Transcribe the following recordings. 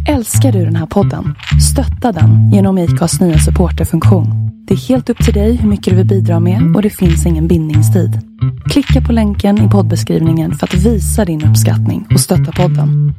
Älskar du den här podden? Stötta den genom IKAs nya supporterfunktion. Det är helt upp till dig hur mycket du vill bidra med och det finns ingen bindningstid. Klicka på länken i poddbeskrivningen för att visa din uppskattning och stötta podden.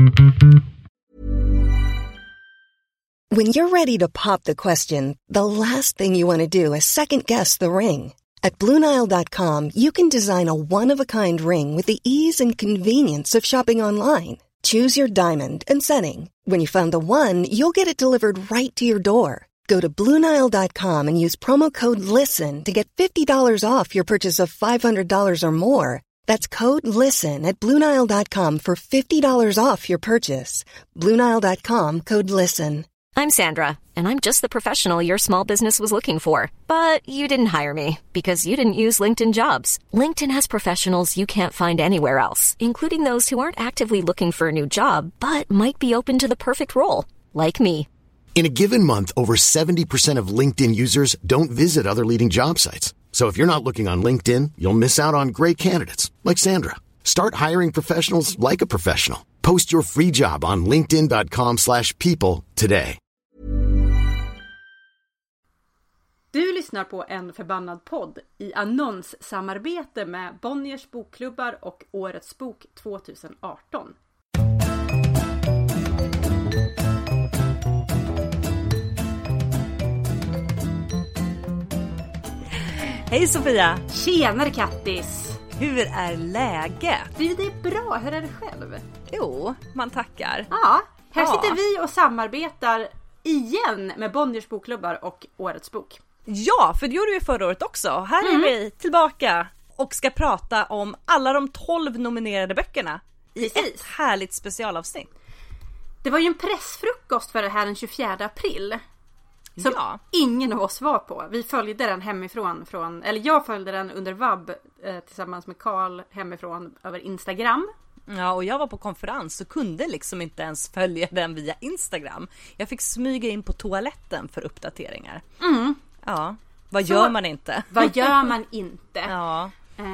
When you're ready to pop the question, the last thing you want to do is second guess the ring. At BlueNile.com you can design a one-of-a-kind ring with the ease and convenience of shopping online. Choose your diamond and setting. When you find the one, you'll get it delivered right to your door. Go to BlueNile.com and use promo code LISTEN to get $50 off your purchase of $500 or more. That's code LISTEN at BlueNile.com for $50 off your purchase. BlueNile.com, code LISTEN. I'm Sandra, and I'm just the professional your small business was looking for. But you didn't hire me because you didn't use LinkedIn Jobs. LinkedIn has professionals you can't find anywhere else, including those who aren't actively looking for a new job, but might be open to the perfect role, like me. In a given month, over 70% of LinkedIn users don't visit other leading job sites. So if you're not looking on LinkedIn, you'll miss out on great candidates like Sandra. Start hiring professionals like a professional. Post your free job on linkedin.com/people today. Du lyssnar på En förbannad podd i annonssamarbete med Bonniers bokklubbar och Årets bok 2018. Hej Sofia! Tjenare Kattis! Hur är läget? Det är bra, hur är det själv? Jo, man tackar. Ja, här sitter vi och samarbetar igen med Bonniers bokklubbar och Årets bok. Ja, för det gjorde vi förra året också. Här är vi tillbaka och ska prata om alla de 12 nominerade böckerna i ett härligt specialavsnitt. Det var ju en pressfrukost för det här den 24 april. Som ingen av oss var på. Vi följde den hemifrån. Eller jag följde den under vab tillsammans med Karl hemifrån över Instagram. Ja, och jag var på konferens så kunde liksom inte ens följa den via Instagram. Jag fick smyga in på toaletten för uppdateringar. Ja, gör man inte? Vad gör man inte? Ja.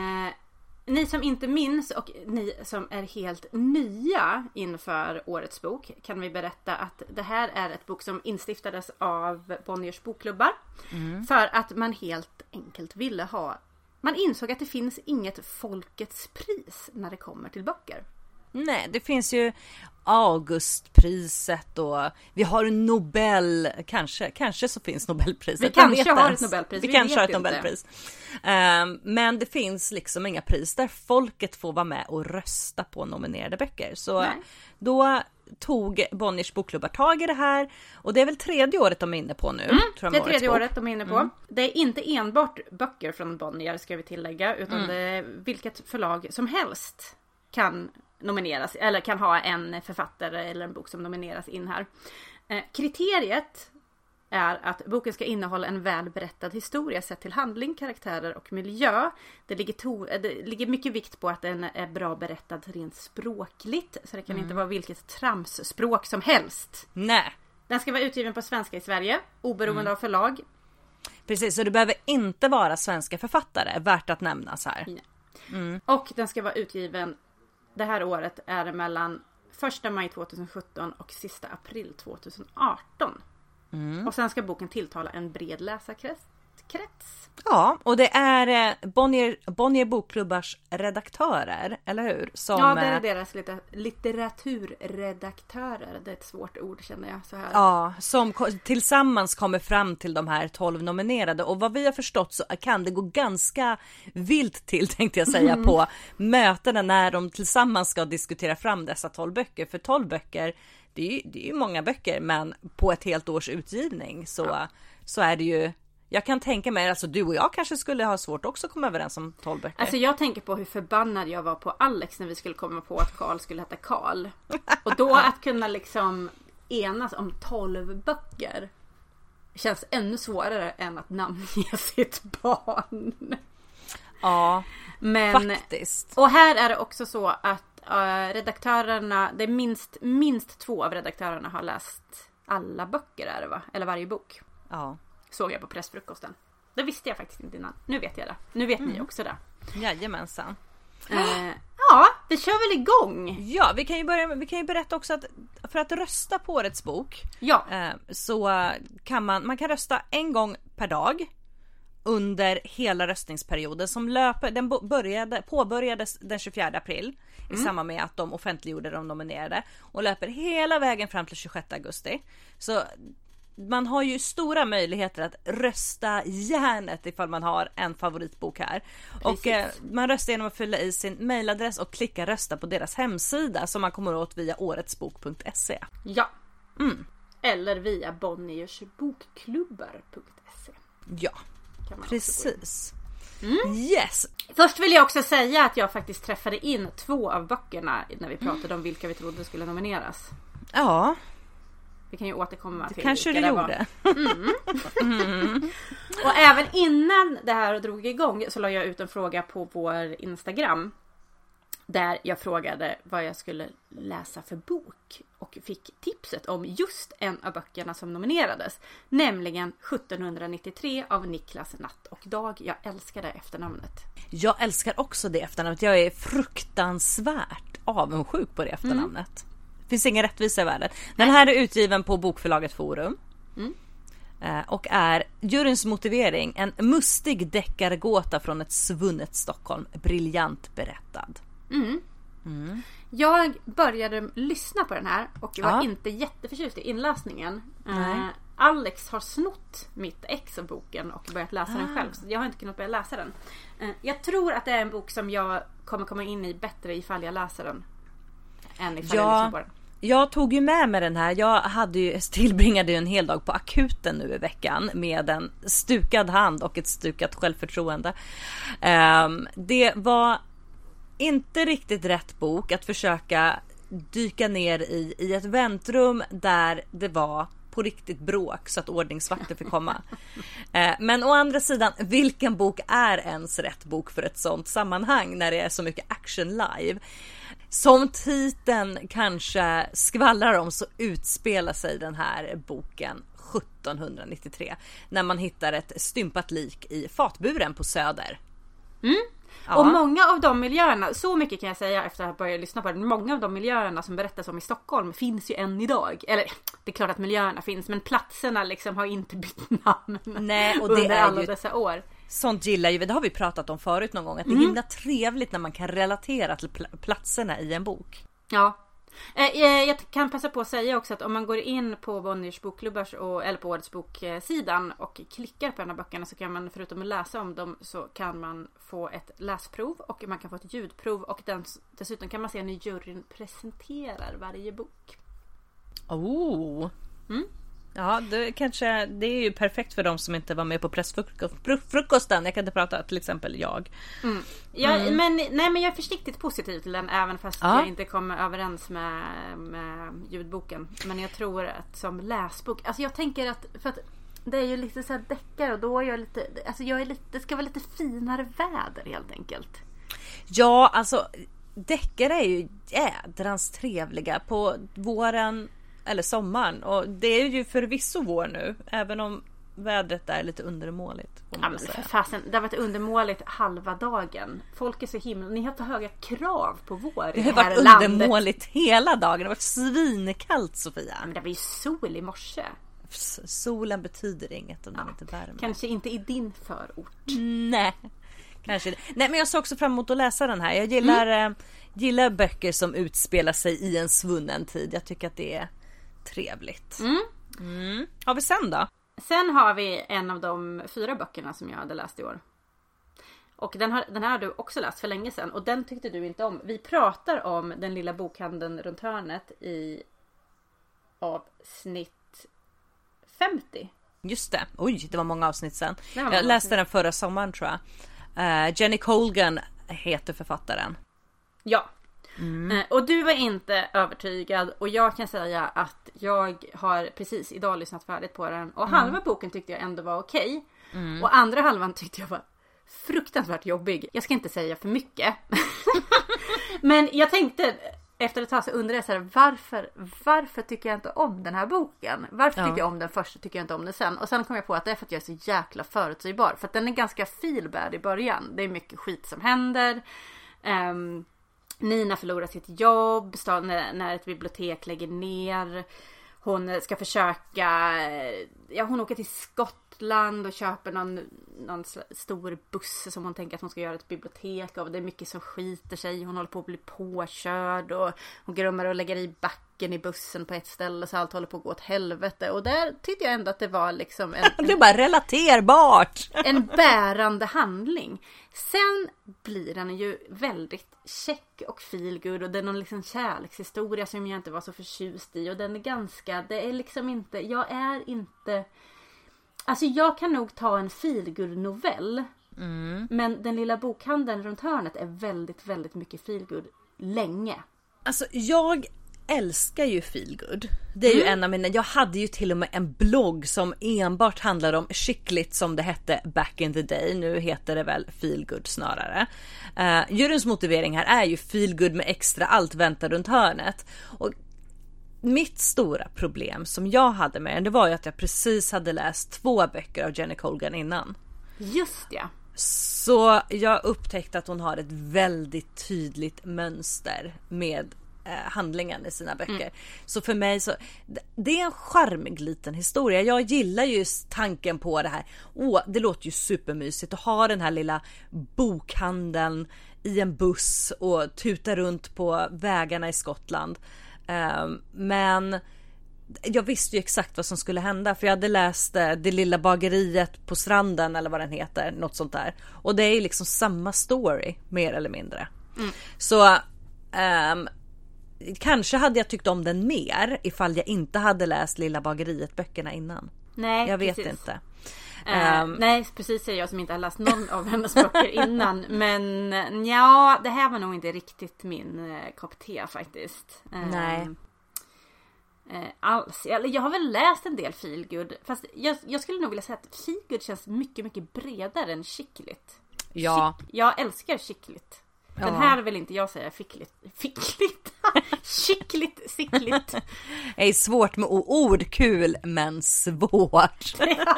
Ni som inte minns och ni som är helt nya inför Årets bok kan vi berätta att det här är ett bok som instiftades av Bonniers bokklubbar för att man helt enkelt ville ha. Man insåg att det finns inget folkets pris när det kommer till böcker. Nej, det finns ju Augustpriset och vi har en Nobel, kanske så finns Nobelpriset. Vi kanske har ett Nobelpris. Vi kanske har ett Nobelpris. Men det finns liksom inga pris där folket får vara med och rösta på nominerade böcker. Så då tog Bonniers bokklubbar tag i det här och det är väl 3:e året de är inne på nu. Det är 3:e året de är inne på. Det är inte enbart böcker från Bonnier ska vi tillägga utan det är vilket förlag som helst kan nomineras eller kan ha en författare eller en bok som nomineras in här. Kriteriet är att boken ska innehålla en välberättad historia sett till handling, karaktärer och miljö. Det ligger mycket vikt på att den är bra berättad rent språkligt. Så det kan inte vara vilket tramsspråk som helst. Nej. Den ska vara utgiven på svenska i Sverige, oberoende av förlag. Precis, så det behöver inte vara svenska författare, värt att nämnas här. Och den ska vara utgiven, det här året är det mellan 1 maj 2017 och sista april 2018. Och sen ska boken tilltala en bred läsarkrets. Ja, och det är Bonnier bokklubbars redaktörer, eller hur? Ja, det är deras litteraturredaktörer. Det är ett svårt ord känner jag så här. Ja, som tillsammans kommer fram till de här 12 nominerade. Och vad vi har förstått så kan det gå ganska vilt till, tänkte jag säga, på mötena när de tillsammans ska diskutera fram dessa 12 böcker. För 12 böcker, det är ju många böcker, men på ett helt års utgivning så är det ju. Jag kan tänka mig, alltså du och jag kanske skulle ha svårt också att komma överens om 12 böcker. Alltså jag tänker på hur förbannad jag var på Alex när vi skulle komma på att Karl skulle heta Karl. Och då att kunna liksom enas om 12 böcker känns ännu svårare än att namnge sitt barn. Ja, men faktiskt. Och här är det också så att redaktörerna, det är minst 2 av redaktörerna har läst alla böcker är det va? Eller varje bok. Ja. Såg jag på pressfrukosten. Det visste jag faktiskt inte innan. Nu vet jag det. Nu vet ni också det. Jajamensan. Ja, vi kör väl igång. Ja, vi kan ju berätta också att för att rösta på årets bok, så kan man kan rösta en gång per dag under hela röstningsperioden som påbörjades den 24 april i samband med att de offentliggjorde de nominerade och löper hela vägen fram till 26 augusti. Så man har ju stora möjligheter att rösta järnet ifall man har en favoritbok här. Precis. Och man röstar genom att fylla i sin mailadress och klicka rösta på deras hemsida som man kommer åt via åretsbok.se. Ja. Eller via bonniersbokklubbar.se. Ja, precis. Yes. Först vill jag också säga att jag faktiskt träffade in 2 av böckerna när vi pratade om vilka vi trodde skulle nomineras. Ja. Vi kan ju återkomma till kanske du gjorde. Och även innan det här drog igång så la jag ut en fråga på vår Instagram. Där jag frågade vad jag skulle läsa för bok. Och fick tipset om just en av böckerna som nominerades. Nämligen 1793 av Niklas Natt och Dag. Jag älskar det efternamnet. Jag älskar också det efternamnet. Jag är fruktansvärt avundsjuk på det efternamnet. Finns ingen rättvisa i världen. Den här är utgiven på bokförlaget Forum. Och är juryns motivering en mustig deckargåta från ett svunnet Stockholm. Briljant berättad. Jag började lyssna på den här och var inte jätteförtjust i inläsningen. Alex har snott mitt ex av boken och börjat läsa den själv. Så jag har inte kunnat börja läsa den. Jag tror att det är en bok som jag kommer komma in i bättre ifall jag läser den än ifall jag lyssnar på den. Jag tog ju med mig den här. Jag tillbringade en hel dag på akuten nu i veckan med en stukad hand och ett stukat självförtroende. Det var inte riktigt rätt bok att försöka dyka ner i ett väntrum där det var på riktigt bråk så att ordningsvakter fick komma. Men å andra sidan, vilken bok är ens rätt bok för ett sånt sammanhang när det är så mycket action live? Som titeln kanske skvallrar om så utspelar sig den här boken 1793 när man hittar ett stympat lik i fatburen på Söder. Ja. Och många av de miljöerna, så mycket kan jag säga efter att börja lyssna på det, många av de miljöerna som berättas om i Stockholm finns ju än idag. Eller det är klart att miljöerna finns, men platserna liksom har inte bytt namn. Nej, och det under är alla ju dessa år. Sånt gillar ju vi, det har vi pratat om förut någon gång, att det är himla trevligt när man kan relatera till platserna i en bok. Ja. Jag kan passa på att säga också att om man går in på Bonniers bokklubbars eller på årets boksidan och klickar på en av böckerna så kan man förutom att läsa om dem så kan man få ett läsprov och man kan få ett ljudprov och dessutom kan man se när juryn presenterar varje bok. Ja, det är ju perfekt för de som inte var med på pressfrukosten. Jag kan inte prata, till exempel jag. Men jag är försiktigt positiv till den även fast jag inte kommer överens med ljudboken. Men jag tror att som läsbok, alltså jag tänker att för att det är ju lite så här deckare och då är jag lite, alltså det ska vara lite finare väder helt enkelt. Ja, alltså deckare är ju jädrans trevliga på våren eller sommaren, och det är ju förvisso vår nu, även om vädret är lite undermåligt. Ja, men för fasen, det har varit undermåligt halva dagen. Folk är så himla, ni har för höga krav på vår. Det har varit undermåligt hela dagen. Det har varit svinkallt, Sofia. Men det var ju sol i morse. Solen betyder inget om den inte värmer. Kanske inte i din förort. Nej, kanske. Nej, men jag ser också fram emot att läsa den här. Jag gillar böcker som utspelar sig i en svunnen tid. Jag tycker att det är trevligt. Har vi sen då? Sen har vi en av de 4 böckerna som jag hade läst i år. Och den här har du också läst för länge sedan. Och den tyckte du inte om. Vi pratar om den lilla bokhandeln runt hörnet i avsnitt 50. Just det. Oj, det var många avsnitt sen. Jag läste den förra sommaren, tror jag. Jenny Colgan heter författaren. Ja. Och du var inte övertygad. Och jag kan säga att jag har precis idag lyssnat färdigt på den. Och halva boken tyckte jag ändå var okej. Och andra halvan tyckte jag var fruktansvärt jobbig. Jag ska inte säga för mycket. Men jag tänkte, efter ett tag så undrade jag så här, varför tycker jag inte om den här boken? Varför tycker jag om den först och tycker jag inte om den sen? Och sen kom jag på att det är för att jag är så jäkla förutsägbar. För att den är ganska feelbad i början. Det är mycket skit som händer. Nina förlorar sitt jobb när ett bibliotek lägger ner. Hon ska försöka, hon åker till Skottland och köper någon stor buss som hon tänker att hon ska göra ett bibliotek av. Det är mycket som skiter sig. Hon håller på att bli påkörd och hon glömmer att lägga i backen i bussen på ett ställe så allt håller på att gå åt helvete. Och där tyckte jag ändå att det var liksom det är bara relaterbart. En bärande handling. Sen blir den ju väldigt check och feelgood och det är någon liksom kärlekshistoria som jag inte var så förtjust i och den är ganska, det är liksom inte, alltså jag kan nog ta en feelgood novell men den lilla bokhandeln runt hörnet är väldigt, väldigt mycket feelgood länge. Alltså jag älskar ju feelgood. Det är ju en av mina, jag hade ju till och med en blogg som enbart handlade om skickligt som det hette back in the day. Nu heter det väl feelgood snarare. Juryns motivering här är ju feelgood med extra allt väntar runt hörnet. Och mitt stora problem som jag hade med den, det var ju att jag precis hade läst 2 böcker av Jenny Colgan innan. Just ja. Så jag upptäckte att hon har ett väldigt tydligt mönster med handlingen i sina böcker. Så för mig så det är en charmig liten historia. Jag gillar ju tanken på det här. Det låter ju supermysigt att ha den här lilla bokhandeln i en buss och tuta runt på vägarna i Skottland. Men jag visste ju exakt vad som skulle hända för jag hade läst Det lilla bageriet på stranden eller vad den heter, något sånt där. Och det är ju liksom samma story mer eller mindre. Så kanske hade jag tyckt om den mer ifall jag inte hade läst Lilla bageriet böckerna innan. Nej, jag vet precis. inte. Nej, precis säger jag som inte har läst någon av hennes böcker innan. Men ja, det här var nog inte riktigt min kopp te faktiskt. Nej. Alls. Jag har väl läst en del feelgood. Fast jag skulle nog vilja säga att feelgood känns mycket, mycket bredare än skickligt. Ja. Jag älskar skickligt. Den här vill inte jag säga fickligt. Skickligt, sickligt. Det är svårt med ord, kul men svårt.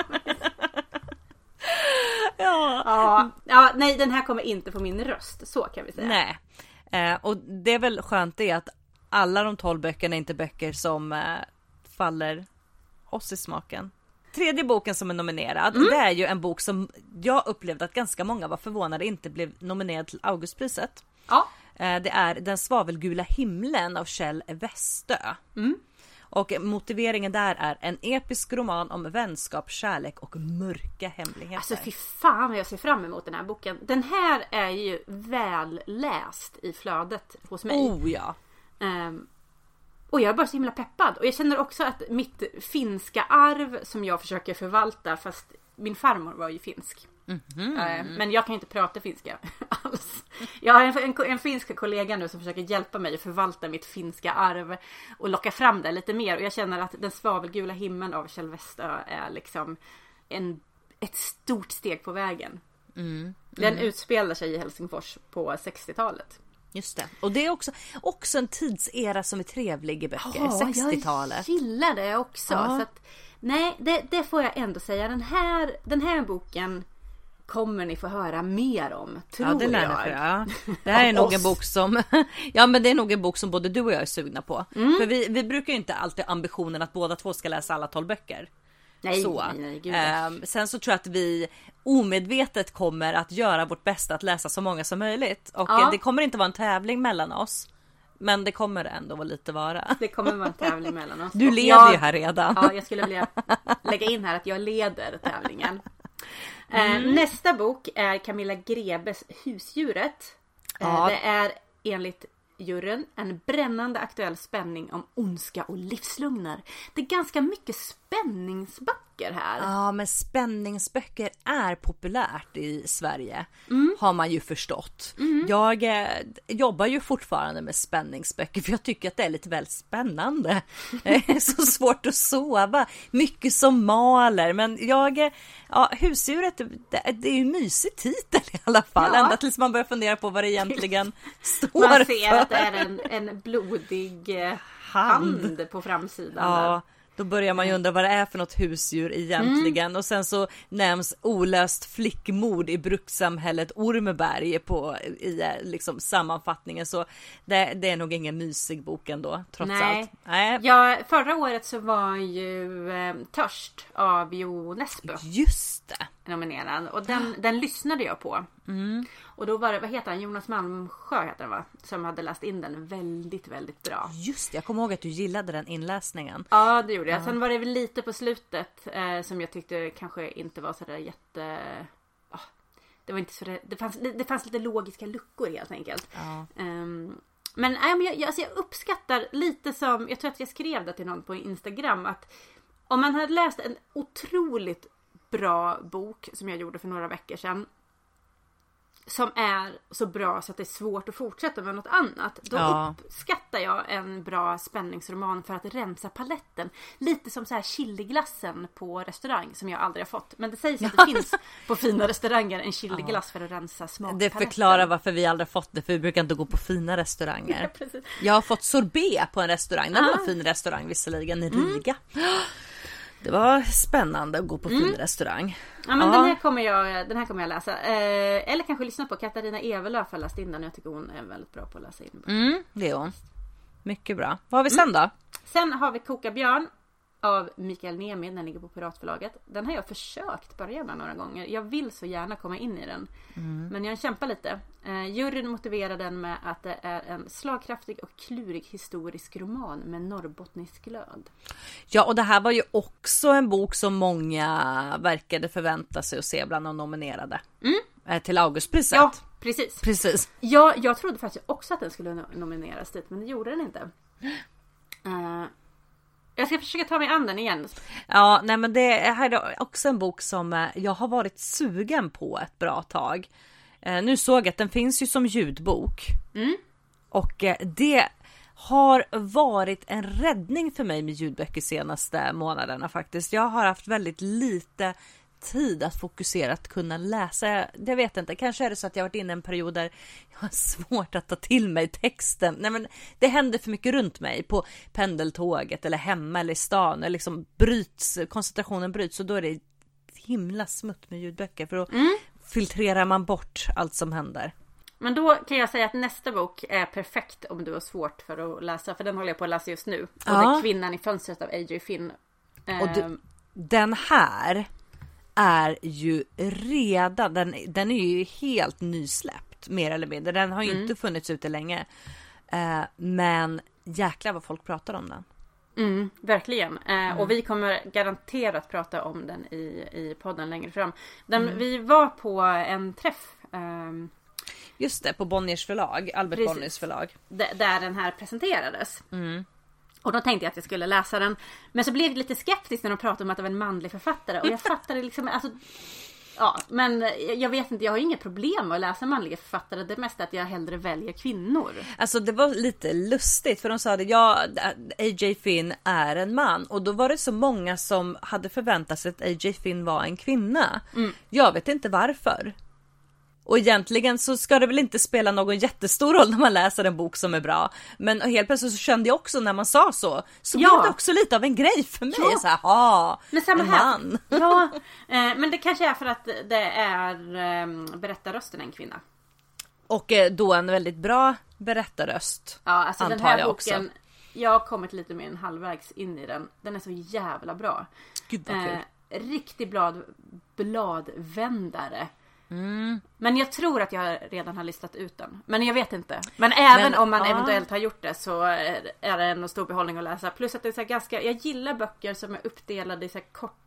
Ja, nej, den här kommer inte på min röst, så kan vi säga. Nej, och det är väl skönt det att alla de 12 böckerna är inte böcker som faller oss i smaken. 3:e boken som är nominerad, det är ju en bok som jag upplevde att ganska många var förvånade inte blev nominerad till Augustpriset. Ja. Det är Den svavelgula himlen av Kjell Westö. Och motiveringen där är en episk roman om vänskap, kärlek och mörka hemligheter. Alltså fy fan vad jag ser fram emot den här boken. Den här är ju väl läst i flödet hos mig. Oh ja. Och jag är bara så himla peppad. Och jag känner också att mitt finska arv som jag försöker förvalta, fast min farmor var ju finsk. Men jag kan ju inte prata finska alls. Jag har en finsk kollega nu som försöker hjälpa mig att förvalta mitt finska arv och locka fram det lite mer. Och jag känner att Den svavelgula himlen av Kjell Westö är liksom ett stort steg på vägen. Den utspelar sig i Helsingfors på 60-talet. Just det. Och det är också en tidsera som är trevlig i böcker. 60-talet. Jag gillar det också. Så att, nej, det får jag ändå säga. Den här boken kommer ni få höra mer om, tror det jag. Det här är nog en bok som ja, men det är nog en bok som både du och jag är sugna på. För vi brukar ju inte alltid ambitionen att båda två ska läsa alla 12 böcker. Nej, gud. Sen så tror jag att vi omedvetet kommer att göra vårt bästa att läsa så många som möjligt. Och det kommer inte vara en tävling mellan oss. Men det kommer ändå vara lite vara. Det kommer vara en tävling mellan oss. Du leder ju här redan. Ja, jag skulle vilja lägga in här att jag leder tävlingen. Nästa bok är Camilla Grebes Husdjuret. Det är enligt juryn en brännande aktuell spänning om ondska och livslugner. Det är ganska mycket spänningsböcker här. Ja, men spänningsböcker är populärt i Sverige. Har man ju förstått. Jag jobbar ju fortfarande med spänningsböcker för jag tycker att det är lite väl spännande. Det är så svårt att sova. Mycket som maler. Men Husdjuret, det är ju en mysig titel i alla fall. Ända tills man börjar fundera på vad det egentligen står man ser för. att det är en blodig hand på framsidan. Ja, Då börjar man ju undra vad det är för något husdjur egentligen. Och sen så nämns olöst flickmord i brukssamhället Ormeberg i liksom sammanfattningen. Så det är nog ingen mysig bok ändå, trots allt. Nej. Ja, förra året så var ju Törst av Jo Nesbø. Just det. Nominerad. Och den lyssnade jag på. Och då var det, vad heter han? Jonas Malmsjö heter han, va? Som hade läst in den väldigt, väldigt bra. Just det, jag kommer ihåg att du gillade den inläsningen. Ja, det gjorde jag. Sen var det väl lite på slutet som jag tyckte kanske inte var så där jätte... det var inte så där, det fanns lite logiska luckor helt enkelt. Ja. Men jag uppskattar lite som, jag tror att jag skrev det till någon på Instagram, att om man hade läst en otroligt bra bok som jag gjorde för några veckor sedan, som är så bra så att det är svårt att fortsätta med något annat, då uppskattar jag en bra spänningsroman för att rensa paletten. Lite som så här chiliglassen på restaurang som jag aldrig har fått. Men det sägs att det finns på fina restauranger en chiliglass för att rensa smakpaletten. Det förklarar varför vi aldrig fått det, för vi brukar inte gå på fina restauranger. Jag har fått sorbet på en restaurang. Det var en fin restaurang visserligen i Riga. Det var spännande att gå på fin restaurang. Ja, men den här kommer jag läsa. Eller kanske lyssna på Katarina Evelöf har läst in den. Jag tycker hon är väldigt bra på att läsa in. Det är hon. Mycket bra. Vad har vi sen då? Sen har vi Koka Björn av Mikael Niemi. Den ligger på Piratförlaget. Den har jag försökt börja med några gånger. Jag vill så gärna komma in i den. Men jag kämpar lite. Juryn motiverar den med att det är en slagkraftig och klurig historisk roman med norrbottnisk glöd. Ja, och det här var ju också en bok som många verkade förvänta sig att se bland de nominerade till Augustpriset. Ja, precis. Ja, jag trodde faktiskt också att den skulle nomineras dit, men det gjorde den inte. Jag ska försöka ta mig an den igen. Ja, nej, men det här är också en bok som jag har varit sugen på ett bra tag. Nu såg jag att den finns ju som ljudbok. Och det har varit en räddning för mig med ljudböcker senaste månaderna faktiskt. Jag har haft väldigt lite tid att fokusera, att kunna läsa. Jag vet inte, kanske är det så att jag har varit inne i en period där jag har svårt att ta till mig texten. Nej, men det händer för mycket runt mig på pendeltåget eller hemma eller i stan. Liksom koncentrationen bryts, och då är det himla smutt med ljudböcker, för då filtrerar man bort allt som händer. Men då kan jag säga att nästa bok är perfekt om du har svårt för att läsa, för den håller jag på att läsa just nu. Och det är Kvinnan i fönstret av A.J. Finn. Och den här är ju redan, den är ju helt nysläppt mer eller mindre. Den har ju inte funnits ute länge. Men jäklar vad folk pratar om den. Verkligen. Och vi kommer garanterat prata om den i podden längre fram. Vi var på en träff. Just det, på Bonniers förlag, Albert Bonniers förlag. Där den här presenterades. Och då tänkte jag att jag skulle läsa den. Men så blev jag lite skeptisk när de pratade om att det var en manlig författare. Och jag fattade liksom, alltså, ja, men jag vet inte, jag har inget problem med att läsa manliga författare. Det mesta är att jag hellre väljer kvinnor. Alltså det var lite lustigt, för de sa att A.J. Finn är en man. Och då var det så många som hade förväntat sig att A.J. Finn var en kvinna. Jag vet inte varför. Och egentligen så ska det väl inte spela någon jättestor roll när man läser en bok som är bra. Men helt plötsligt så kände jag också när man sa så blev det också lite av en grej för mig. Ja. Så här, men samma här. Ja, men det kanske är för att det är berättarrösten en kvinna. Och då en väldigt bra berättarröst. Ja, alltså den här boken, jag har kommit lite mer än halvvägs in i den. Den är så jävla bra. Gud vad kul. Riktig bladvändare. Men jag tror att jag redan har listat ut den. Men jag vet inte. Men även om man eventuellt har gjort det, så är det en stor behållning att läsa. Plus att det är så här ganska, jag gillar böcker som är uppdelade i så här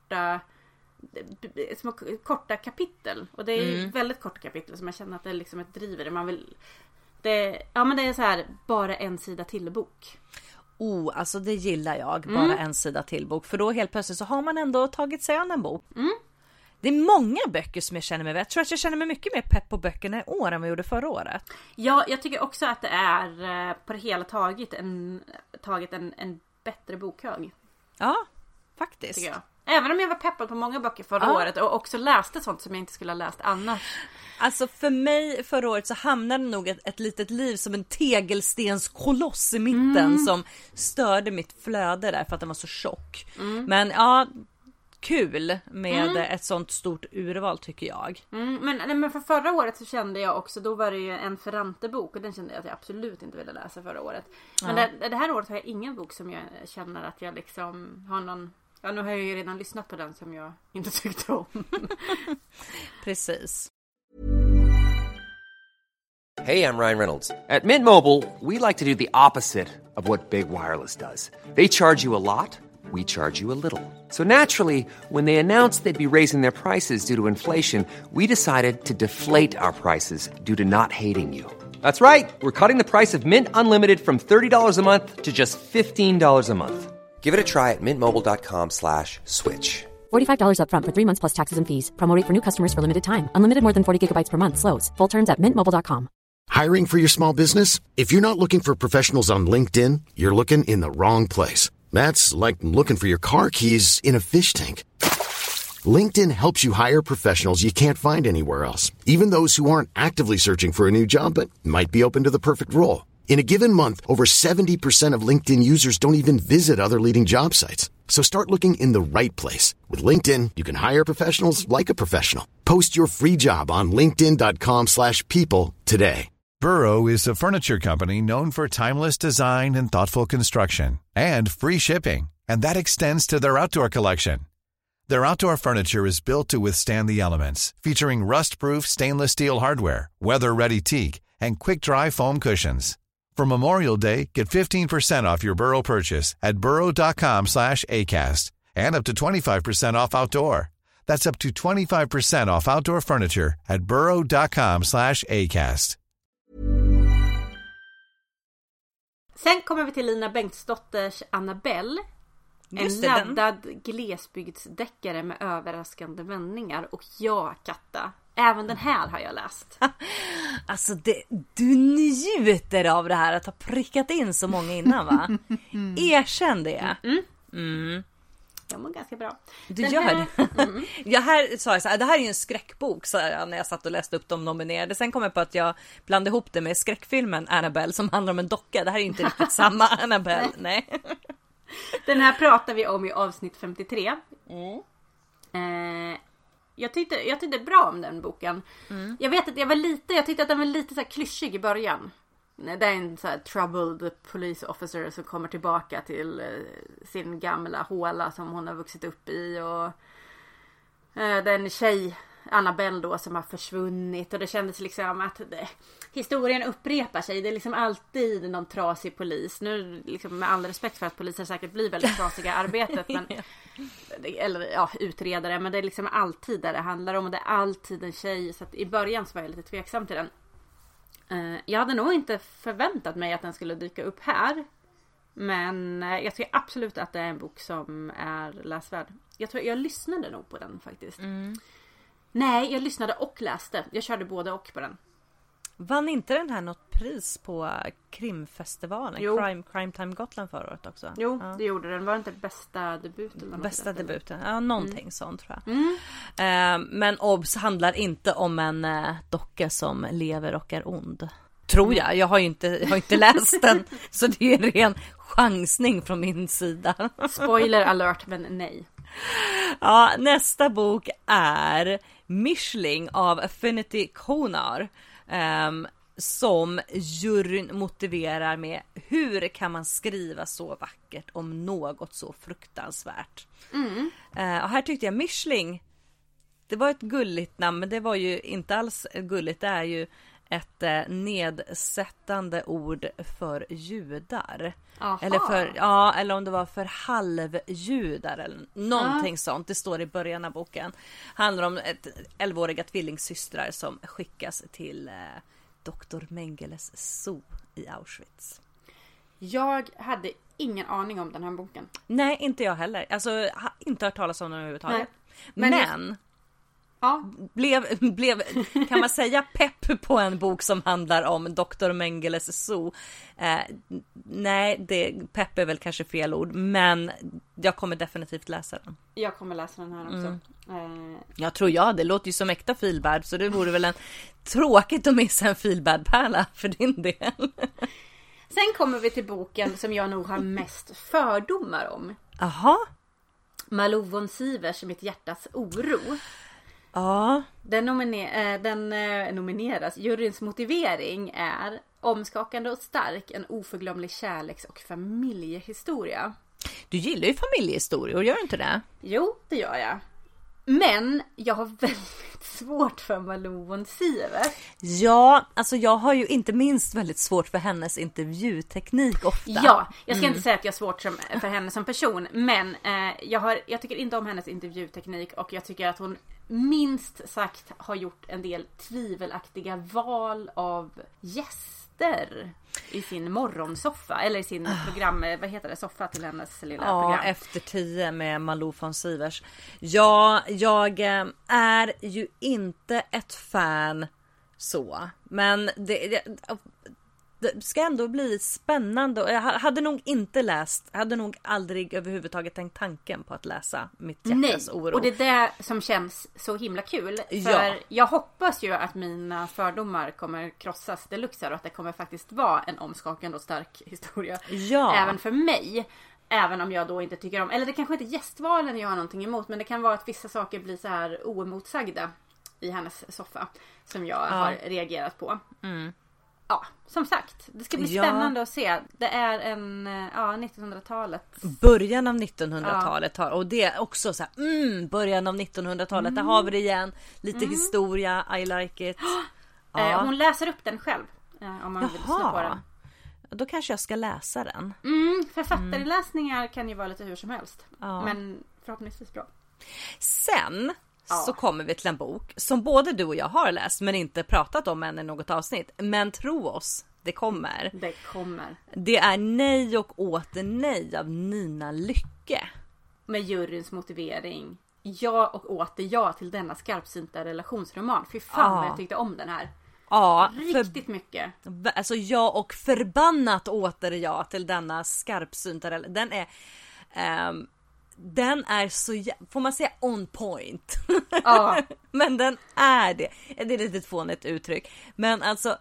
korta kapitel. Och det är väldigt korta kapitel som jag känner att det är liksom ett driv i det. Men det är så här, bara en sida till bok. Alltså det gillar jag. Bara en sida till bok. För då helt plötsligt så har man ändå tagit sig an en bok. Det är många böcker som jag känner mig. Jag tror att jag känner mig mycket mer pepp på böckerna i år än vad jag gjorde förra året. Ja, jag tycker också att det är på det hela taget en bättre bokhög. Ja, faktiskt. Tycker jag. Även om jag var peppad på många böcker förra året och också läste sånt som jag inte skulle ha läst annars. Alltså för mig förra året så hamnade nog ett litet liv som en tegelstenskoloss i mitten som störde mitt flöde där för att den var så tjock. Men ja, kul med ett sånt stort urval tycker jag. Men för förra året så kände jag också, då var det ju en Ferrante-bok och den kände jag att jag absolut inte ville läsa förra året. Men det här året har jag ingen bok som jag känner att jag liksom har någon... Ja, nu har jag ju redan lyssnat på den som jag inte tyckte om. Precis. Hey, I'm Ryan Reynolds. At Mint Mobile, we like to do the opposite of what Big Wireless does. They charge you a lot, we charge you a little. So naturally, when they announced they'd be raising their prices due to inflation, we decided to deflate our prices due to not hating you. That's right. We're cutting the price of Mint Unlimited from $30 a month to just $15 a month. Give it a try at mintmobile.com/switch. $45 up front for 3 months plus taxes and fees. Promo rate for new customers for limited time. Unlimited more than 40 gigabytes per month slows. Full terms at mintmobile.com. Hiring for your small business? If you're not looking for professionals on LinkedIn, you're looking in the wrong place. That's like looking for your car keys in a fish tank. LinkedIn helps you hire professionals you can't find anywhere else, even those who aren't actively searching for a new job but might be open to the perfect role. In a given month, over 70% of LinkedIn users don't even visit other leading job sites. So start looking in the right place. With LinkedIn, you can hire professionals like a professional. Post your free job on linkedin.com/people today. Burrow is a furniture company known for timeless design and thoughtful construction, and free shipping. And that extends to their outdoor collection. Their outdoor furniture is built to withstand the elements, featuring rust-proof stainless steel hardware, weather-ready teak, and quick-dry foam cushions. For Memorial Day, get 15% off your Burrow purchase at burrow.com/acast and up to 25% off outdoor. That's up to 25% off outdoor furniture at burrow.com/acast. Sen kommer vi till Lina Bengtsdotters Annabelle. En laddad glesbygdsdeckare med överraskande vändningar. Och ja, Katta, även den här har jag läst. Alltså du njuter av det här att ha prickat in så många innan, va? Erkänn det. Jag mår ganska bra. Du den gör här... det. Jag här sa jag så här, det här är ju en skräckbok, så jag, när jag satt och läste upp de nominerade. Sen kom jag på att jag blandade ihop det med skräckfilmen Annabelle som handlar om en docka. Det här är ju inte riktigt samma Annabelle, nej. Den här pratar vi om i avsnitt 53. Jag tyckte bra om den boken. Jag vet att jag tyckte att den var lite så här klyschig i början. Det är en så här troubled police officer som kommer tillbaka till sin gamla håla som hon har vuxit upp i, och den tjej Annabelle då som har försvunnit, och det kändes liksom att historien upprepar sig. Det är liksom alltid någon trasig polis. Nu liksom, med all respekt för att poliser säkert blir väldigt trasiga i arbetet, men eller ja, utredare, men det är liksom alltid där det handlar om, och det är alltid en tjej, så att i början så var jag lite tveksam till den. Jag hade nog inte förväntat mig att den skulle dyka upp här, men jag tycker absolut att det är en bok som är läsvärd. Jag lyssnade nog på den faktiskt. Nej, jag lyssnade och läste. Jag körde både och på den. Vann inte den här något pris på krimfestivalen? Jo. Crime Time Gotland förra året också. Jo, det gjorde den. Var det inte bästa debuten? Bästa debuten, ja, någonting sånt tror jag. Men Obs handlar inte om en docka som lever och är ond. Tror jag. Jag har ju inte läst den, så det är en ren chansning från min sida. Spoiler alert, men nej. Ja, nästa bok är Mishling av Affinity Konar. Som juryn motiverar med: hur kan man skriva så vackert om något så fruktansvärt? Och här tyckte jag Mishling, det var ett gulligt namn, men det var ju inte alls gulligt. Det är ju ett nedsättande ord för judar. Eller om det var för halvjudar eller någonting sånt. Det står i början av boken. Handlar om 11-åriga tvillingsystrar som skickas till Dr. Mengeles zoo i Auschwitz. Jag hade ingen aning om den här boken. Nej, inte jag heller. Alltså, jag har inte hört talas om den överhuvudtaget. Men blev kan man säga pepp på en bok som handlar om Dr. Mengeles zoo? Nej, pepp är väl kanske fel ord, men jag kommer definitivt läsa den. Jag kommer läsa den här också. Jag tror det låter ju som äkta feelbad, så det vore väl en tråkigt att missa en feelbad-pärla för din del. Sen kommer vi till boken som jag nog har mest fördomar om. Aha. Malou von Sivers, Mitt hjärtas oro. Ja. Den nomineras. Juryns motivering är omskakande och stark, en oförglömlig kärleks- och familjehistoria. Du gillar ju familjehistorier, gör du inte det? Jo, det gör jag. Men jag har väldigt svårt för Malou von Sivers. Ja, alltså jag har ju inte minst väldigt svårt för hennes intervjuteknik ofta. Ja, jag ska inte säga att jag har svårt för henne som person. Men jag tycker inte om hennes intervjuteknik. Och jag tycker att hon minst sagt har gjort en del tvivelaktiga val av gäster i sin morgonsoffa. Eller i sin program, vad heter det? Soffa till hennes lilla program. Ja, Efter 10 med Malou von Sivers. Ja, jag är ju inte ett fan så. Men det ska ändå bli spännande. Jag hade nog aldrig överhuvudtaget tänkt tanken på att läsa Mitt hjärtas oro. Och det är det som känns så himla kul. För jag hoppas ju att mina fördomar kommer krossas deluxe och att det kommer faktiskt vara en omskakande och stark historia. Ja. Även för mig. Även om jag då inte tycker om, eller det kanske inte är gästvalen jag har någonting emot, men det kan vara att vissa saker blir så här oemotsagda i hennes soffa som jag har reagerat på. Ja, som sagt, det ska bli spännande att se. Det är 1900-talet. Början av 1900-talet och det är också så här, början av 1900-talet. Där har vi det igen. Lite historia, I like it. Hon läser upp den själv om man vill lyssna på den. Då kanske jag ska läsa den. Författarläsningar kan ju vara lite hur som helst. Men förhoppningsvis bra. Sen så kommer vi till en bok som både du och jag har läst men inte pratat om än i något avsnitt. Men tro oss, det kommer. Det kommer. Det är Nej och åter nej av Nina Lycke. Med juryns motivering. Ja och åter ja till denna skarpsynta relationsroman. Fy fan vad jag tyckte om den här. Ja, riktigt mycket. Alltså ja och förbannat åter ja till denna skarpsynta relation. Den är så, får man säga, on point. Ja. Men den är det. Det är lite fånigt uttryck. Men alltså,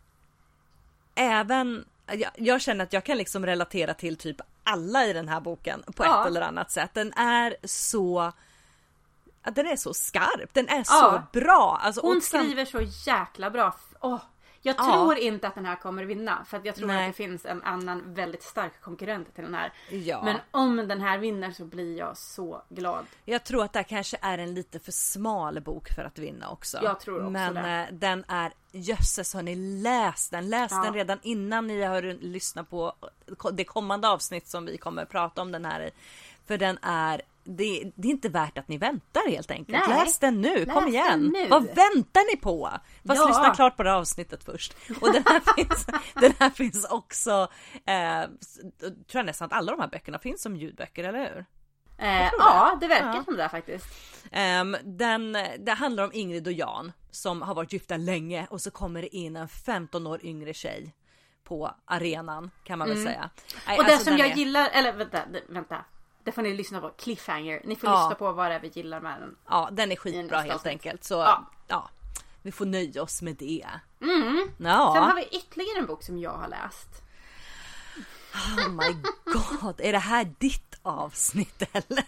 även, jag känner att jag kan liksom relatera till typ alla i den här boken på ett eller annat sätt. Den är så skarp. Den är så bra. Alltså, hon skriver så jäkla bra. Jag tror inte att den här kommer vinna. För att jag tror att det finns en annan väldigt stark konkurrent till den här. Ja. Men om den här vinner så blir jag så glad. Jag tror att det kanske är en lite för smal bok för att vinna också. Jag tror också men det. Den är, jösses, har ni läst den? Den redan innan ni har lyssnat på det kommande avsnitt som vi kommer att prata om den här i. För den är... Det är inte värt att ni väntar helt enkelt. Nej. Läs den nu, kom igen. Nu. Vad väntar ni på? Fast lyssna klart på det avsnittet först. Och den här finns också, tror jag nästan att alla de här böckerna finns som ljudböcker, eller hur? Det verkar som det faktiskt. Det handlar om Ingrid och Jan som har varit gifta länge och så kommer det in en 15 år yngre tjej på arenan, kan man väl säga. Och det som jag gillar, eller vänta. Det får ni lyssna på, cliffhanger. Ni får lyssna på vad det är vi gillar med den. Ja, den är skitbra helt enkelt. Så vi får nöja oss med det. Ja. Sen har vi ytterligare en bok som jag har läst. Oh my god, är det här ditt avsnitt eller?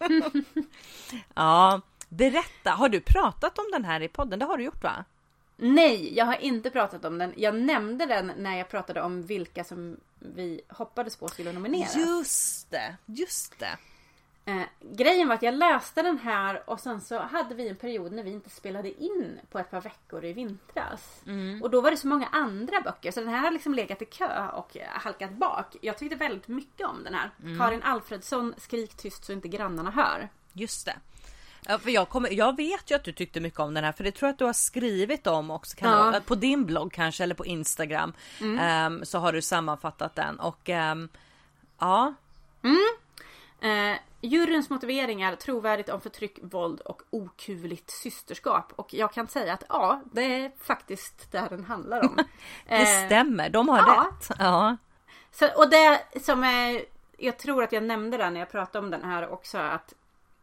Ja, berätta. Har du pratat om den här i podden? Det har du gjort, va? Nej, jag har inte pratat om den. Jag nämnde den när jag pratade om vilka som vi hoppades på skulle nomineras. Just det. Grejen var att jag läste den här och sen så hade vi en period när vi inte spelade in på ett par veckor i vintras. Och då var det så många andra böcker så den här har liksom legat i kö och halkat bak. Jag tyckte väldigt mycket om den här. Karin Alfredsson, Skrik tyst så inte grannarna hör. Just det. Ja, för jag vet ju att du tyckte mycket om den här, för det tror jag att du har skrivit om också, på din blogg kanske, eller på Instagram. Så har du sammanfattat den och juryns motivering är trovärdigt om förtryck, våld och okuvligt systerskap. Och jag kan säga att det är faktiskt det den handlar om. Det stämmer, de har rätt. Ja. Så, och det som är, jag tror att jag nämnde det när jag pratade om den här också, att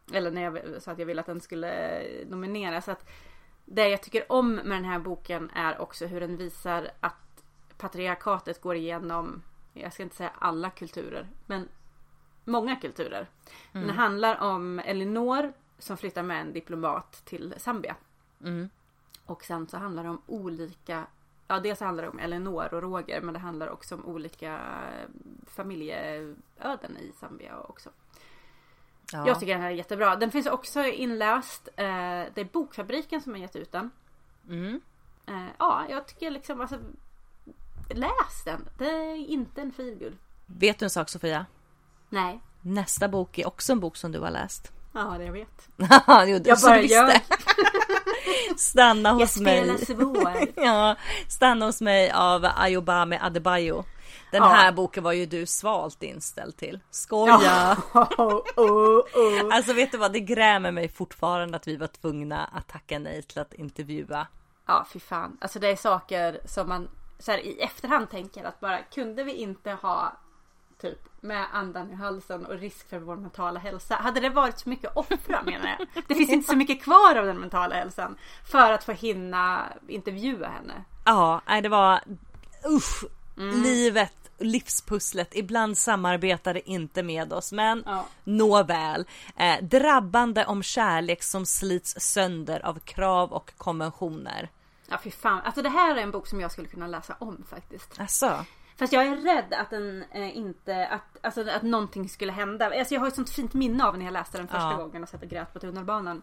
Eller när jag sa att jag ville att den skulle nomineras. Så att det jag tycker om med den här boken är också hur den visar att patriarkatet går igenom, jag ska inte säga alla kulturer, men många kulturer. Den handlar om Elinor som flyttar med en diplomat till Zambia. Och sen så handlar det om olika, dels handlar det om Elinor och Roger, men det handlar också om olika familjeöden i Zambia också. Ja. Jag tycker den här är jättebra. Den finns också inläst. Det är Bokfabriken som har gett ut den. Jag tycker liksom, alltså, läs den. Det är inte en feelgood. Vet du en sak, Sofia? Nej. Nästa bok är också en bok som du har läst. Ja, det jag vet. Jag bara gör. Stanna hos mig. Jag spelar svår. Ja, Stanna hos mig av Ayobami Adebayo. Den här boken var ju du svalt inställd till. Skoja. Alltså vet du vad, det grämer mig fortfarande att vi var tvungna att tacka nej till att intervjua. Ja, fy fan. Alltså det är saker som man så här, i efterhand tänker att bara kunde vi inte ha typ med andan i halsen och risk för vår mentala hälsa. Hade det varit så mycket offra, menar jag. Det finns inte så mycket kvar av den mentala hälsan för att få hinna intervjua henne. Ja, det var livet, livspusslet. Ibland samarbetade inte med oss, men nåväl. Drabbande om kärlek som slits sönder av krav och konventioner. Ja, fy fan. Alltså det här är en bok som jag skulle kunna läsa om faktiskt. Asså? Fast jag är rädd att den att någonting skulle hända. Alltså jag har ett sånt fint minne av när jag läste den första gången och satt och grät på tunnelbanan.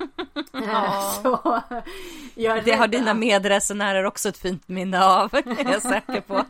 Så det har dina medresenärer också ett fint minne av, är jag säker på.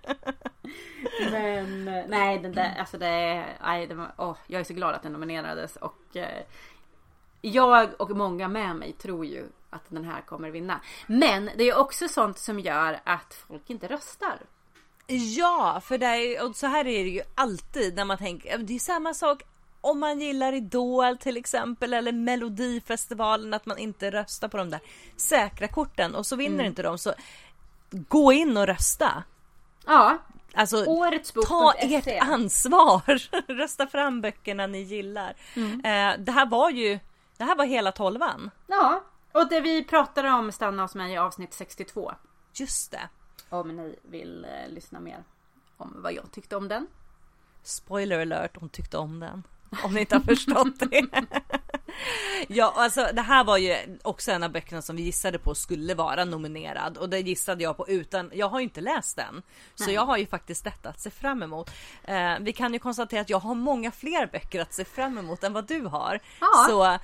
Men nej, den där, alltså jag är så glad att den nominerades och jag och många med mig tror ju att den här kommer vinna. Men det är också sånt som gör att folk inte röstar. Ja, för det är, och så här är det ju alltid när man tänker, det är samma sak om man gillar Idol till exempel eller Melodifestivalen, att man inte röstar på de där säkra korten och så vinner inte de, så gå in och rösta. Ja. Alltså, ta ert ansvar. Rösta fram böckerna ni gillar. Det här var hela 12:an. Ja, och det vi pratade om Stanna hos mig i avsnitt 62. Just det. Om ni vill lyssna mer om vad jag tyckte om den. Spoiler alert, hon tyckte om den. Om ni inte har förstått det. Ja, alltså det här var ju också en av böckerna som vi gissade på skulle vara nominerad. Och det gissade jag på utan, jag har ju inte läst den. Så jag har ju faktiskt detta att se fram emot. Vi kan ju konstatera att jag har många fler böcker att se fram emot än vad du har. Ja. Så,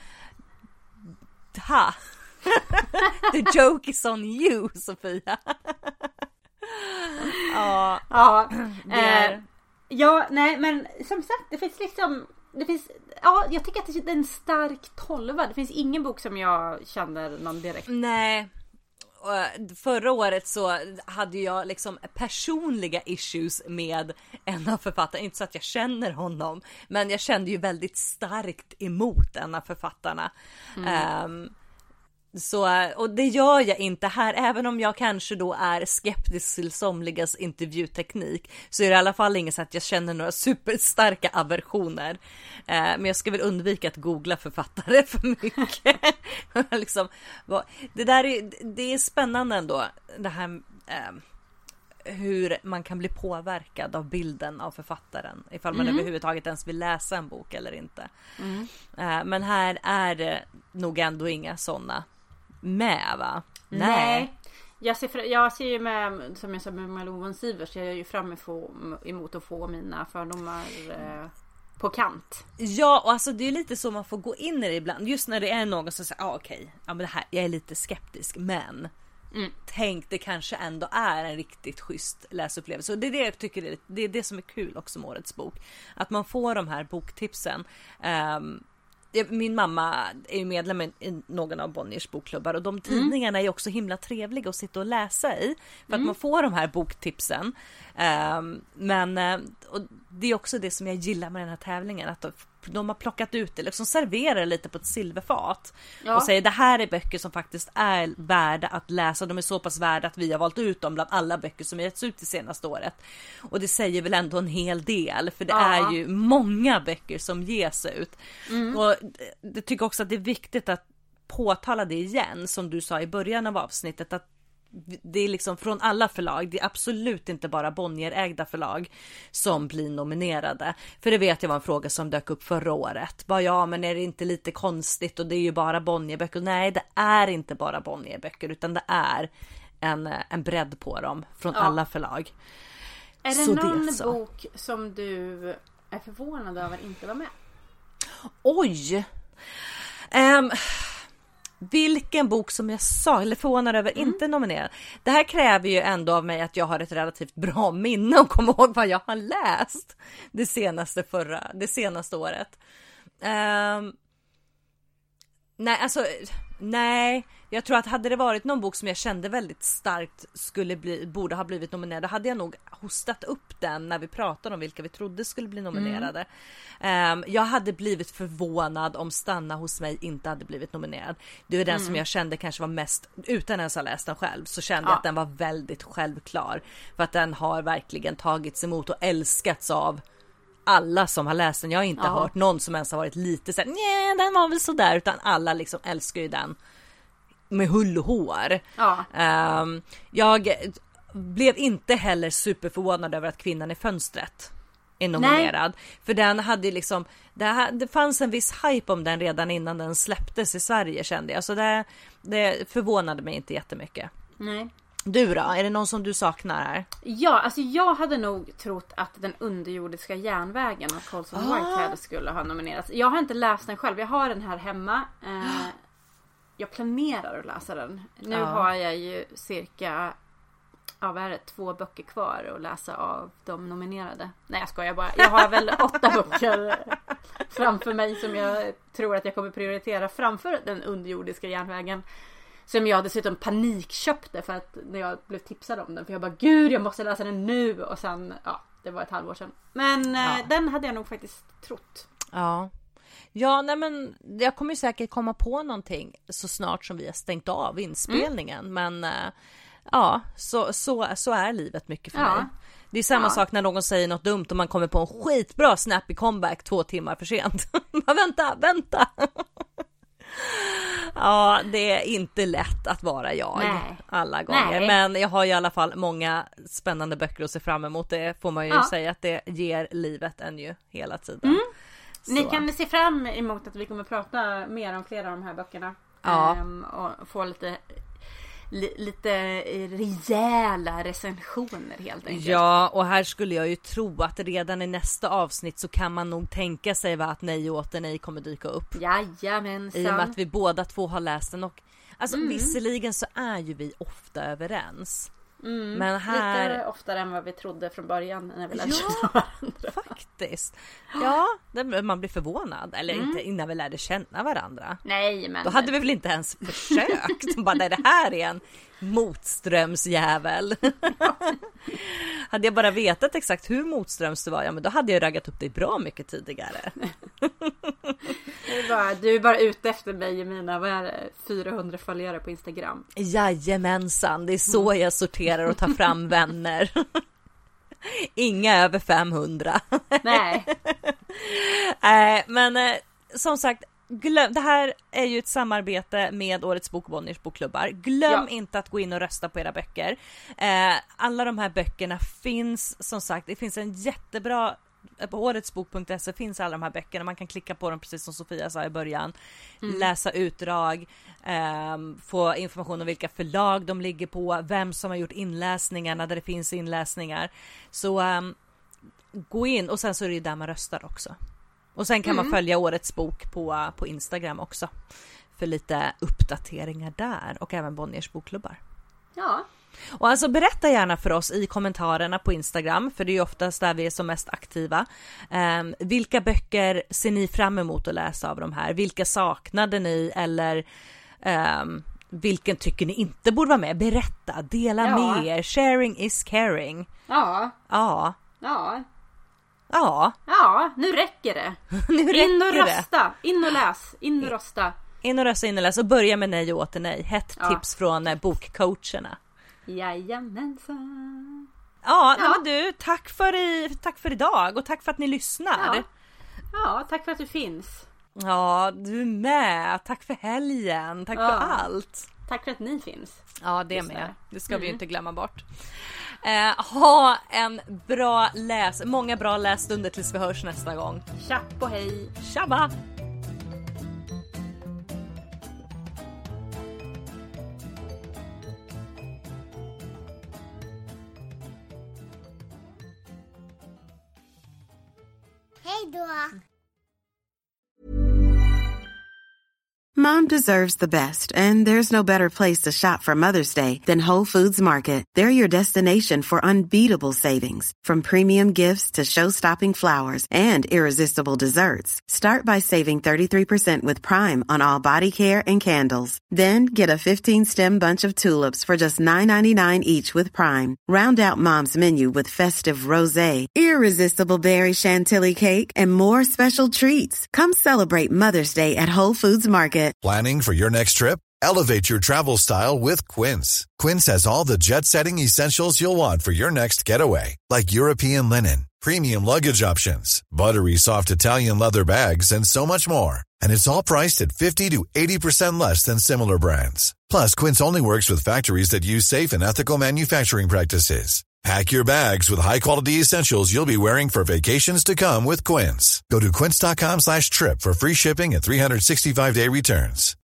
the joke is on you, Sofia. Nej, men som sagt, det finns jag tycker att det är en stark 12:a. Det finns ingen bok som jag känner någon direkt. Nej. Förra året så hade jag liksom personliga issues med en av författarna. Inte så att jag känner honom, men jag kände ju väldigt starkt emot en av författarna. Så, och det gör jag inte här, även om jag kanske då är skeptisk till somligas intervjuteknik, så är det i alla fall inget så att jag känner några superstarka aversioner. Men jag ska väl undvika att googla författare för mycket. Liksom, det är spännande ändå, det här hur man kan bli påverkad av bilden av författaren, ifall man överhuvudtaget ens vill läsa en bok eller inte. Men här är det nog ändå inga sådana med, va? Nej. Jag ser ju med, som jag sa med Malou Sivers, jag är ju fram emot att få mina fördomar på kant. Ja, och alltså det är lite så man får gå in i det ibland. Just när det är någon som säger, men det här, jag är lite skeptisk, men tänk, det kanske ändå är en riktigt schysst läsupplevelse. Och det är det jag tycker, det är det som är kul också med årets bok. Att man får de här boktipsen. Min mamma är ju medlem i någon av Bonniers bokklubbar, och de tidningarna är också himla trevliga att sitta och läsa i, för att man får de här boktipsen. Men och det är också det som jag gillar med den här tävlingen, att de har plockat ut det, liksom serverar lite på ett silverfat och säger det här är böcker som faktiskt är värda att läsa. De är så pass värda att vi har valt ut dem bland alla böcker som getts ut det senaste året. Och det säger väl ändå en hel del, för det är ju många böcker som ges ut. Och jag tycker också att det är viktigt att påtala det igen, som du sa i början av avsnittet, att det är liksom från alla förlag. Det är absolut inte bara Bonnier-ägda förlag som blir nominerade. För det vet jag var en fråga som dök upp förra året. Bara men är det inte lite konstigt och det är ju bara Bonnier-böcker? Nej, det är inte bara Bonnier-böcker, utan det är en bredd på dem från alla förlag. Är det någon bok som du är förvånad över inte var med? Oj! Vilken bok som jag sa, eller förvånad över inte nominerad. Det här kräver ju ändå av mig att jag har ett relativt bra minne och kommer ihåg vad jag har läst det senaste året. Nej, jag tror att hade det varit någon bok som jag kände väldigt starkt borde ha blivit nominerad, då hade jag nog hostat upp den när vi pratade om vilka vi trodde skulle bli nominerade. Jag hade blivit förvånad om Stanna hos mig inte hade blivit nominerad. Det var den som jag kände kanske var mest, utan ens ha läst den själv, så kände jag att den var väldigt självklar. För att den har verkligen tagits emot och älskats av alla som har läst den. Jag har inte hört någon som ens har varit lite så här, nej, den var väl så där, utan alla liksom älskar ju den med hull och hår. Jag blev inte heller superförvånad över att Kvinnan i fönstret är nominerad. Nej. För den hade liksom, det fanns en viss hype om den redan innan den släpptes i Sverige, kände jag. Så det förvånade mig inte jättemycket. Nej. Du då? Är det någon som du saknar här? Ja, alltså jag hade nog trott att Den underjordiska järnvägen av Colson Whitehead skulle ha nominerats. Jag har inte läst den själv. Jag har den här hemma. Jag planerar att läsa den. Nu har jag ju cirka 2 böcker kvar att läsa av de nominerade. Nej, jag skojar bara. Jag har väl 8 böcker framför mig som jag tror att jag kommer prioritera framför Den underjordiska järnvägen. Som jag dessutom panikköpte för att när jag blev tipsad om den. För jag bara, gud, jag måste läsa den nu. Och sen, det var ett halvår sedan. Men den hade jag nog faktiskt trott. Ja, nej, men jag kommer säkert komma på någonting så snart som vi har stängt av inspelningen. Men så är livet mycket för mig. Det är samma sak när någon säger något dumt och man kommer på en skitbra snappy comeback 2 timmar för sent. vänta. Ja, det är inte lätt att vara jag alla gånger. Nej. Men jag har i alla fall många spännande böcker att se fram emot. Det får man ju säga att det ger livet en ju hela tiden. Ni kan se fram emot att vi kommer prata mer om flera av de här böckerna. Och få lite rejäla recensioner helt enkelt. Ja, och här skulle jag ju tro att redan i nästa avsnitt så kan man nog tänka sig att Nej och åter nej kommer dyka upp. Jajamensan. I och med att vi båda två har läst den och alltså visserligen så är ju vi ofta överens. Men här... Lite oftare än vad vi trodde från början när vi lärde känna varandra. Faktiskt. Ja, man blir förvånad. Eller inte innan vi lärde känna varandra. Nej, men... Då hade vi väl inte ens försökt. Bara, nej, det här är en motströmsjävel. Hade jag bara vetat exakt hur motströms du var, men då hade jag raggat upp dig bra mycket tidigare. Du är bara ute efter mig i mina 400 följare på Instagram. Jajamensan, det är så jag sorterar och tar fram vänner. Inga över 500. Nej. Men som sagt, det här är ju ett samarbete med Årets bok och Bonniers bokklubbar. Glöm inte att gå in och rösta på era böcker. Alla de här böckerna finns, som sagt, det finns en jättebra, på åretsbok.se finns alla de här böckerna. Man kan klicka på dem precis som Sofia sa i början. Läsa utdrag, få information om vilka förlag de ligger på, vem som har gjort inläsningarna där det finns inläsningar. Så gå in, och sen så är det ju där man röstar också. Och sen kan man följa Årets bok på Instagram också för lite uppdateringar där, och även Bonniers bokklubbar. Ja. Och alltså berätta gärna för oss i kommentarerna på Instagram, för det är ju oftast där vi är som mest aktiva. Vilka böcker ser ni fram emot att läsa av de här? Vilka saknade ni, eller vilken tycker ni inte borde vara med? Berätta, dela med er. Sharing is caring. Ja. Ja. Ja, nu räcker det. Nu räcker in och det. rösta, in och läs, in och rösta. In och rösta, in och läs och börja med nej och åter nej. Hett tips från bokcoacherna. Jajamensan. Ja. Men du, tack för idag och tack för att ni lyssnar. Ja, tack för att du finns. Ja, du med. Tack för helgen. Tack för allt. Tack för att ni finns. Ja, det med. Det ska vi ju inte glömma bort. Ha en bra många bra lässtunder tills vi hörs nästa gång. Tjapp och hej. Tjabba! Hej då! Mom deserves the best, and there's no better place to shop for Mother's Day than Whole Foods Market. They're your destination for unbeatable savings, from premium gifts to show-stopping flowers and irresistible desserts. Start by saving 33% with Prime on all body care and candles. Then get a 15-stem bunch of tulips for just $9.99 each with Prime. Round out Mom's menu with festive rosé, irresistible berry chantilly cake, and more special treats. Come celebrate Mother's Day at Whole Foods Market. Planning for your next trip? Elevate your travel style with Quince. Quince has all the jet-setting essentials you'll want for your next getaway, like European linen, premium luggage options, buttery soft Italian leather bags, and so much more. And it's all priced at 50 to 80% less than similar brands. Plus, Quince only works with factories that use safe and ethical manufacturing practices. Pack your bags with high-quality essentials you'll be wearing for vacations to come with Quince. Go to quince.com/trip for free shipping and 365-day returns.